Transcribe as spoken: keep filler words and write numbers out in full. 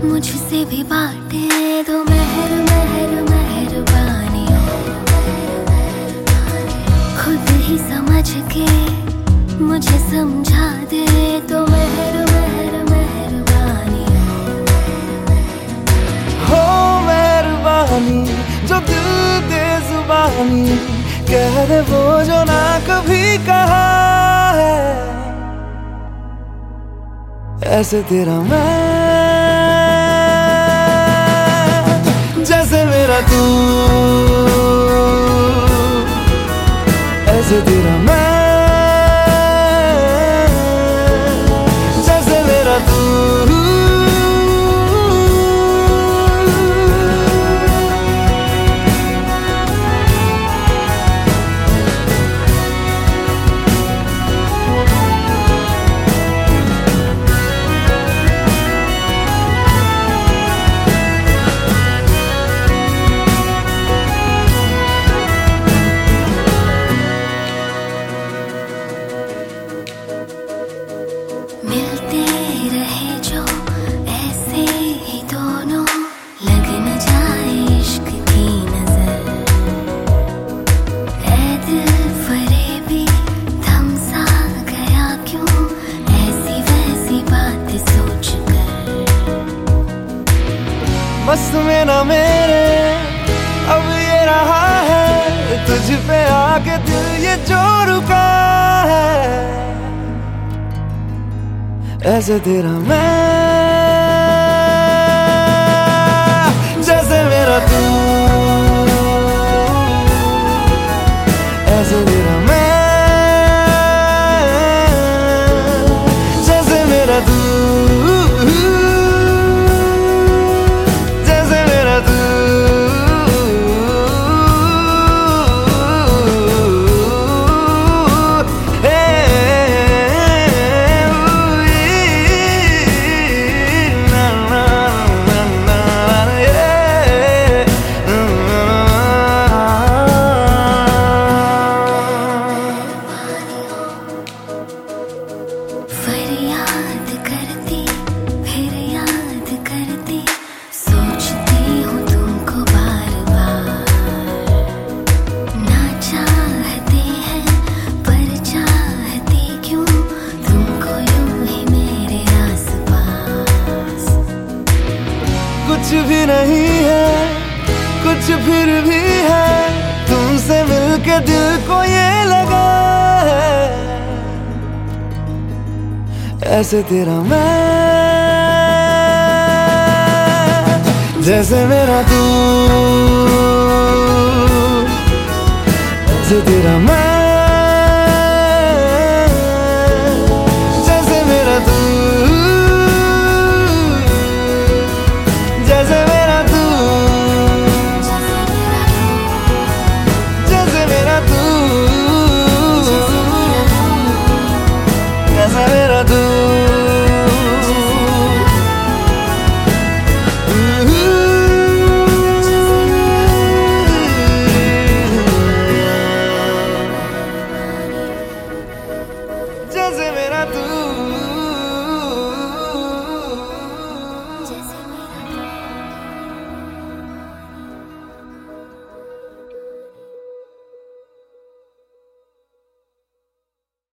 मुझसे भी बांटे दो मेहर मेहर मेहरबानी, खुद ही समझ के मुझे समझा दे तो मेहर मेहर मेहरबानी। हो मेहरबानी जो दिल दे जुबानी, कह दे वो जो ना कभी कहा है, ऐसे तेरा मैं जैसे मेरा तू, ऐसे तेरा मैं जैसे मेरा तू। मिलते रहे जो ऐसे ही दोनों, लग न जाए इश्क की नजर। ऐ दिल फरेबी थम सा गया क्यों, ऐसी वैसी बात सोच कर। बस में ना मेरे अब ये रहा है, तुझ पे आके दिल ये जो रुका है, ऐसे तेरा मैं जैसे मेरा तू, ऐसे तेरा मैं जैसे मेरा तू, जैसे मेरा तू। फरियाद करती फिर याद करती, सोचती हूँ तुमको बार बार। ना चाहते हैं पर चाहती क्यों, तुमको यूं ही मेरे आसपास। कुछ भी नहीं है कुछ फिर भी है, तुमसे मिलके दिल को ये लगा है, ऐसे तेरा मैं जैसे मेरा तू, ऐसे तेरा मैं जैसे मेरा तू, जैसे मेरा तू, जैसे मेरा तू, जैसे मेरा तू। जैसे मेरा तू।